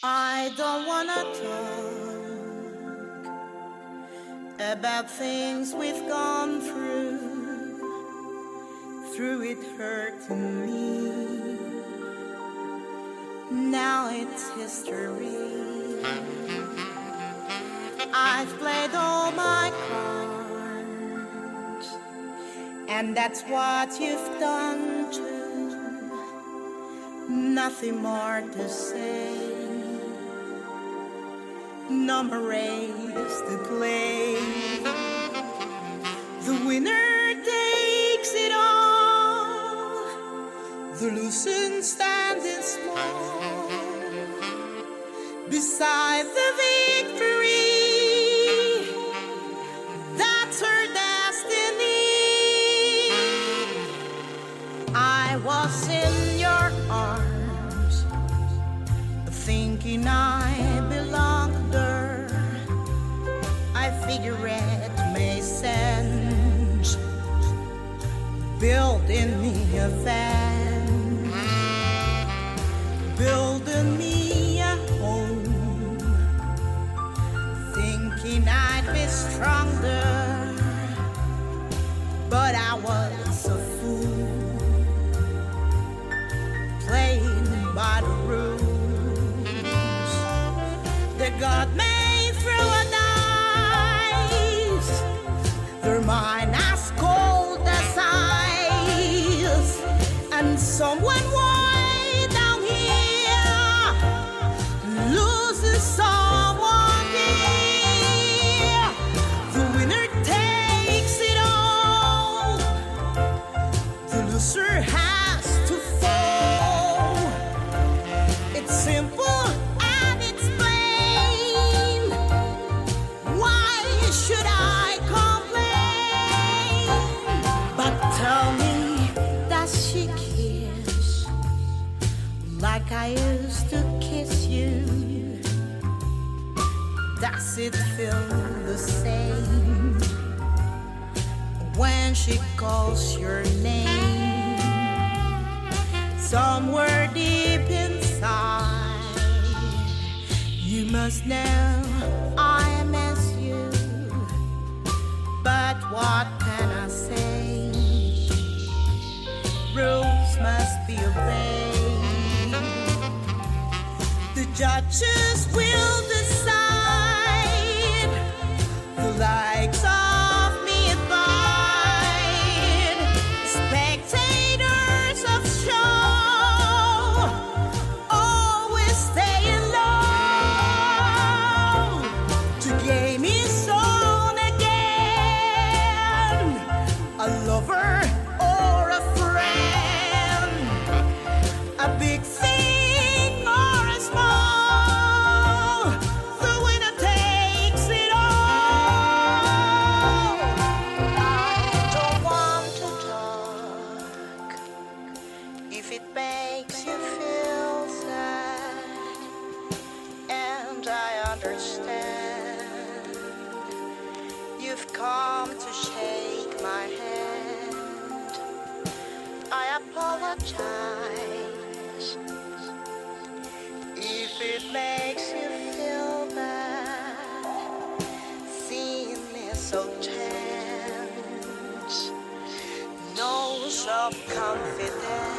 I don't wanna talk about things we've gone through it hurting me. Now it's history. I've played all my cards, and that's what you've done too. Nothing more to say. No more race to play. The winner takes it all. The loser standing small beside the victory. That's her destiny. I was in your arms, thinking I belonged there. I figure it made sense, building me a van, building me a home, thinking I'd be stronger, but I was a fool, playing by the rules that God made through a dice. Their mind as cold as ice, and someone way down here loses someone dear. The winner takes it all. The loser has to fall. It's simple and it's plain. Why should I complain? But tell me, does she kiss like I used to kiss you? Does it feel the same when she calls your name? Somewhere deep inside, you must know I miss you. But what can I say? Rules must be obeyed. The judges will decide the likes of me abide. Spectators of show always staying low to game his own again. A lover or a friend, a big thing or a small, the winner takes it all. I don't want to talk if it makes you feel sad, and I understand you've come to shake my hand. I apologize if it makes you feel bad, seeing me so tense, no self-confidence.